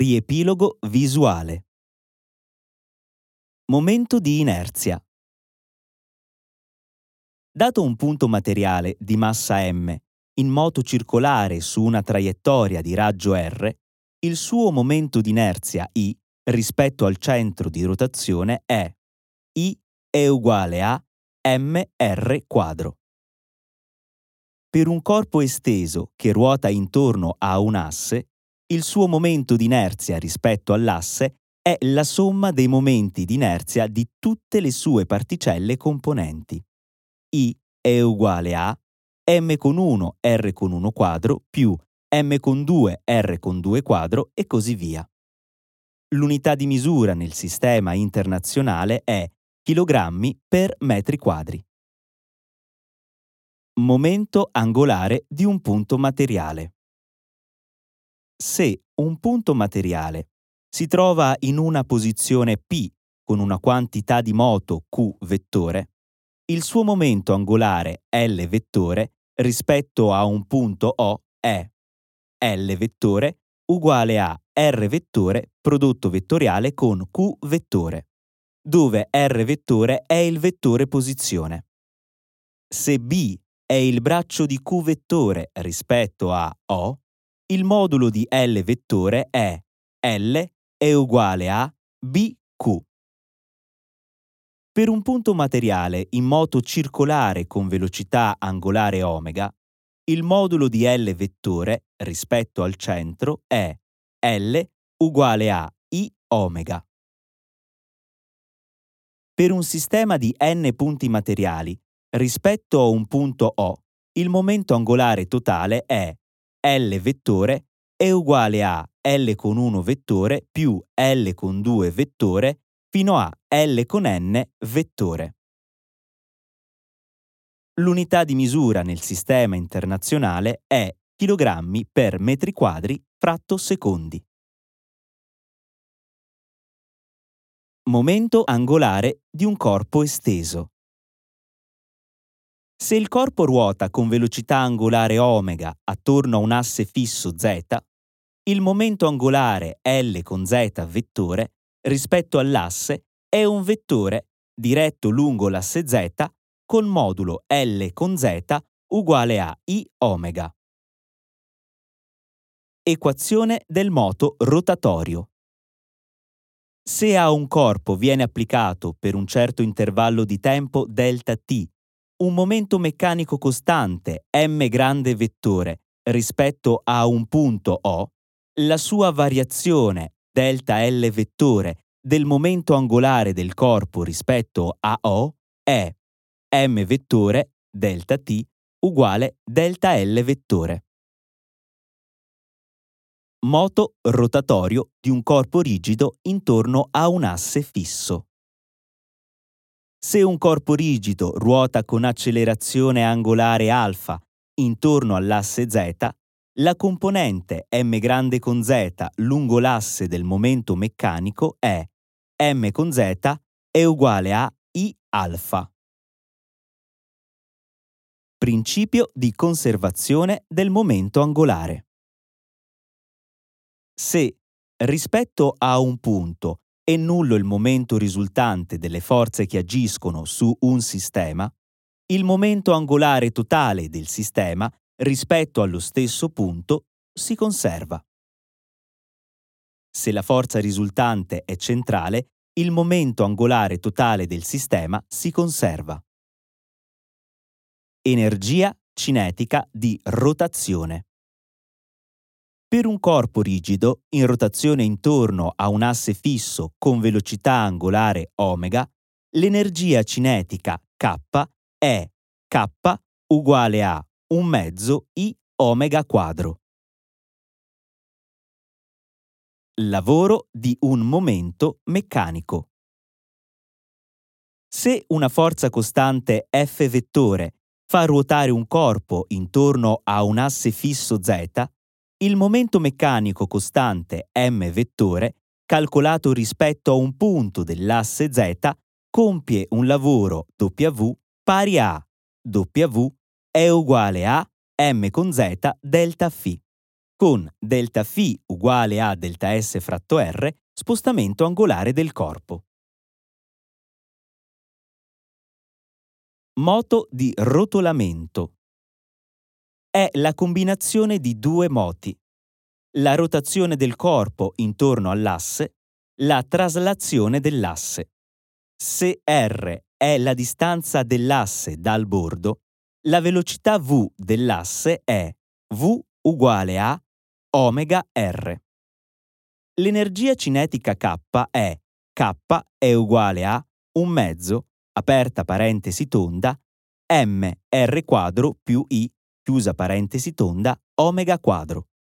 Riepilogo visuale. Momento di inerzia. Dato un punto materiale di massa m in moto circolare su una traiettoria di raggio r, il suo momento di inerzia I rispetto al centro di rotazione è I è uguale a mr quadro. Per un corpo esteso che ruota intorno a un asse, il suo momento di inerzia rispetto all'asse è la somma dei momenti di inerzia di tutte le sue particelle componenti. I è uguale a m con 1 r con 1 quadro più m con 2 r con 2 quadro e così via. L'unità di misura nel sistema internazionale è chilogrammi per metri quadri. Momento angolare di un punto materiale. Se un punto materiale si trova in una posizione P con una quantità di moto Q vettore, il suo momento angolare L vettore rispetto a un punto O è L vettore uguale a R vettore prodotto vettoriale con Q vettore, dove R vettore è il vettore posizione. Se B è il braccio di Q vettore rispetto a O, il modulo di L vettore è L è uguale a BQ. Per un punto materiale in moto circolare con velocità angolare omega, il modulo di L vettore rispetto al centro è L uguale a I omega. Per un sistema di n punti materiali rispetto a un punto O, il momento angolare totale è L vettore è uguale a L con 1 vettore più L con 2 vettore fino a L con n vettore. L'unità di misura nel sistema internazionale è chilogrammi per metri quadri fratto secondi. Momento angolare di un corpo esteso. Se il corpo ruota con velocità angolare omega attorno a un asse fisso z, il momento angolare L con z vettore rispetto all'asse è un vettore diretto lungo l'asse z con modulo L con z uguale a I omega. Equazione del moto rotatorio. Se a un corpo viene applicato per un certo intervallo di tempo ΔT un momento meccanico costante m grande vettore rispetto a un punto O, la sua variazione ΔL vettore del momento angolare del corpo rispetto a O è m vettore ΔT uguale ΔL vettore. Moto rotatorio di un corpo rigido intorno a un asse fisso. Se un corpo rigido ruota con accelerazione angolare alfa intorno all'asse z, la componente m grande con z lungo l'asse del momento meccanico è m con z è uguale a I alfa. Principio di conservazione del momento angolare. Se, rispetto a un punto, è nullo il momento risultante delle forze che agiscono su un sistema, il momento angolare totale del sistema rispetto allo stesso punto si conserva. Se la forza risultante è centrale, il momento angolare totale del sistema si conserva. Energia cinetica di rotazione. Per un corpo rigido, in rotazione intorno a un asse fisso con velocità angolare omega, l'energia cinetica K è K uguale a 1 mezzo I omega quadro. Lavoro di un momento meccanico. Se una forza costante F vettore fa ruotare un corpo intorno a un asse fisso Z, il momento meccanico costante m vettore, calcolato rispetto a un punto dell'asse z, compie un lavoro W pari a W è uguale a m con z delta φ. con delta φ uguale a delta S fratto R, spostamento angolare del corpo. Moto di rotolamento. È la combinazione di due moti: la rotazione del corpo intorno all'asse, la traslazione dell'asse. Se R è la distanza dell'asse dal bordo, la velocità v dell'asse è v uguale a omega R. L'energia cinetica K è uguale a un mezzo, aperta parentesi tonda, m r quadro più i, chiusa parentesi tonda, omega quadro.